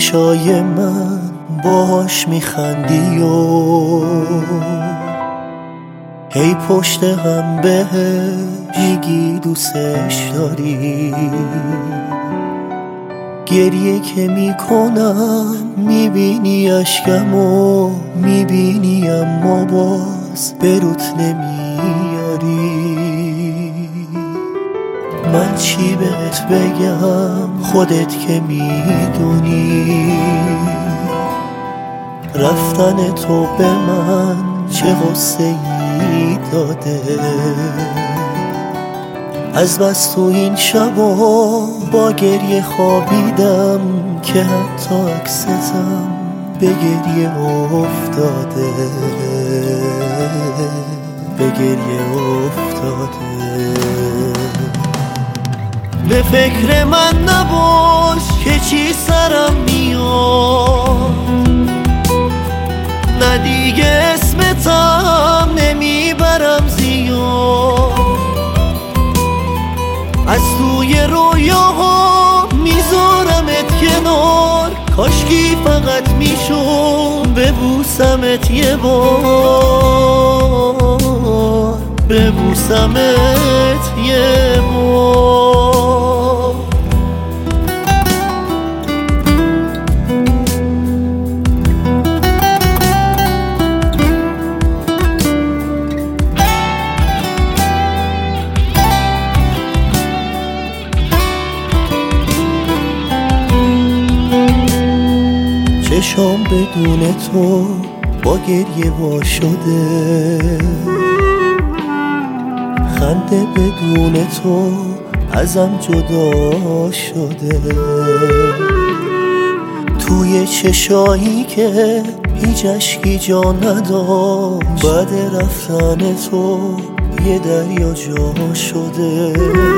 چشای من باهاش میخندی و هی پشت هم بهش میگی دوستش داری. گریه که میکنم میبینی اشکم و میبینی اما باز بروت نمیاری. من چی بهت بگم خودت که میدونی، رفتن تو به من چه غصه ای داده. از بس تو این شبا با گریه خوابیدم که حتی عکستم به گریه افتاده، به گریه افتاده. به فکر من نباش که چی سرم میاد، نه دیگه اسمتم نمیبرم زیاد. از توی رویاها میذارمت کنار، کاشکی فقط میشم ببوسمت یه بار، ببوسمت یه بار. چشام بدون تو با گریه وا شده، خنده بدون تو ازم جدا شده. توی چشایی که هیچ اشکی جا نداشت، بعد رفتن تو یه دریا جا شده.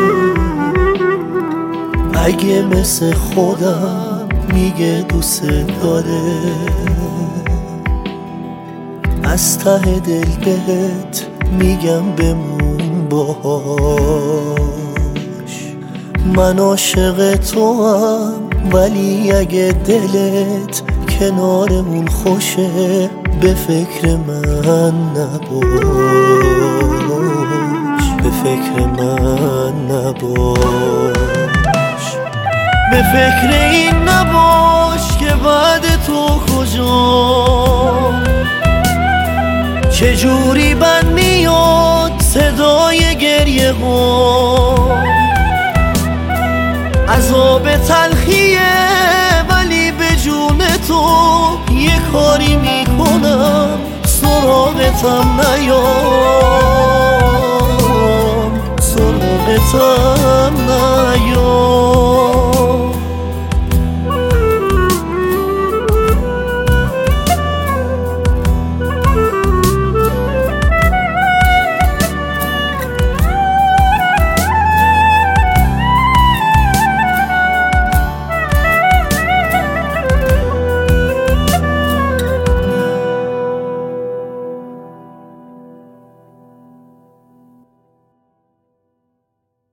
اگه مثل خودم میگه دوست داره، از ته دل بهت میگم بمون باهاش. من عاشق تو هم، ولی اگه دلت کنار اون خوشه به فکر من نباش، به فکر من نباش. به فکر این نباش که بعد تو کجا، چجوری بند میاد صدای گریه ها. عذاب تلخیه ولی به جون تو یه کاری میکنم سراغتم نیام، سراغتم نیام.